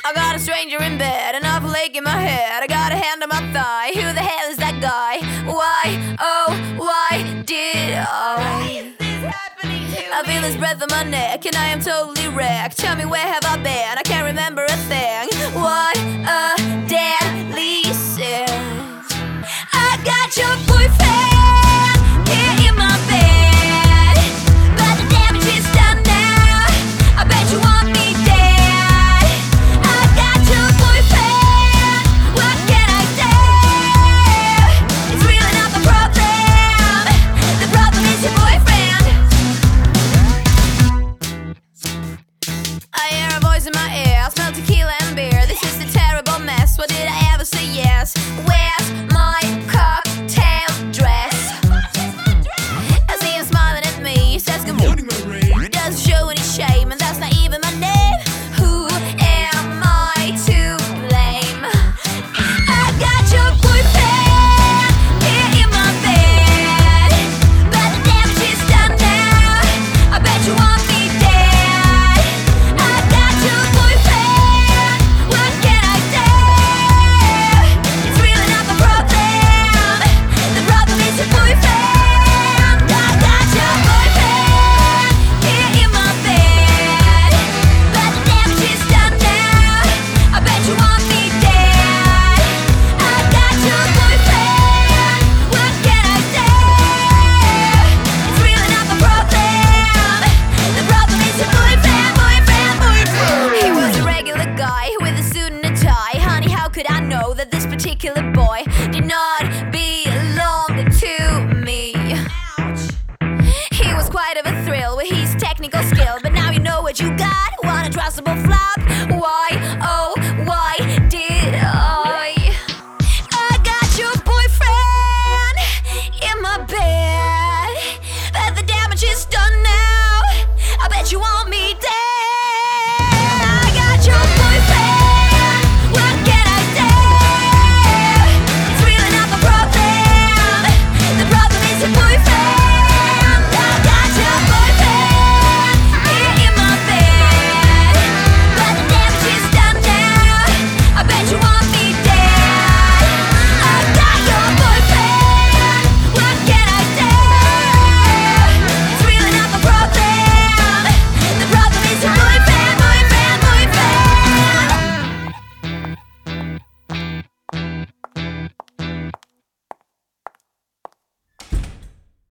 I got a stranger in bed, an awful ache in my head. I got a hand on my thigh. Who the hell is that guy? Why, oh, why did I? I feel his breath on my neck and I am totally wrecked. Tell me, where have I been? I can't remember a thing. What a deadly sin. I got your boyfriend here in my bed, but the damage is done now. I bet you want me dead. I got your boyfriend, what can I say? It's really not the problem. The problem is your boyfriend. I hear a voice in my ear, smell tequila and beer. This is a terrible mess, what did I ever say yes? Where's my cocktail dress? I see him smiling at me, he says good morning, Marie. Doesn't show any shame, and that's not even my name. Who am I to blame? I got your boyfriend here in my bed, but the damage is done now. I bet you want me dead. I got your boyfriend, what can I say? It's really not the problem. The problem is your boyfriend. I got your boyfriend here in my bed, but the damage is done now. I bet you want me dead. I got your boyfriend, what can I say? It's really not the problem. The problem is your boyfriend, boyfriend, boyfriend. He was a regular guy with a suit and a tie. Honey, how could I know that this particular boy did not belong to me? He was quite of a thrill with his technical skill, but now you know what you got. One untrustable flop. Why, oh, why did I got your boyfriend in my bed, but the damage is done.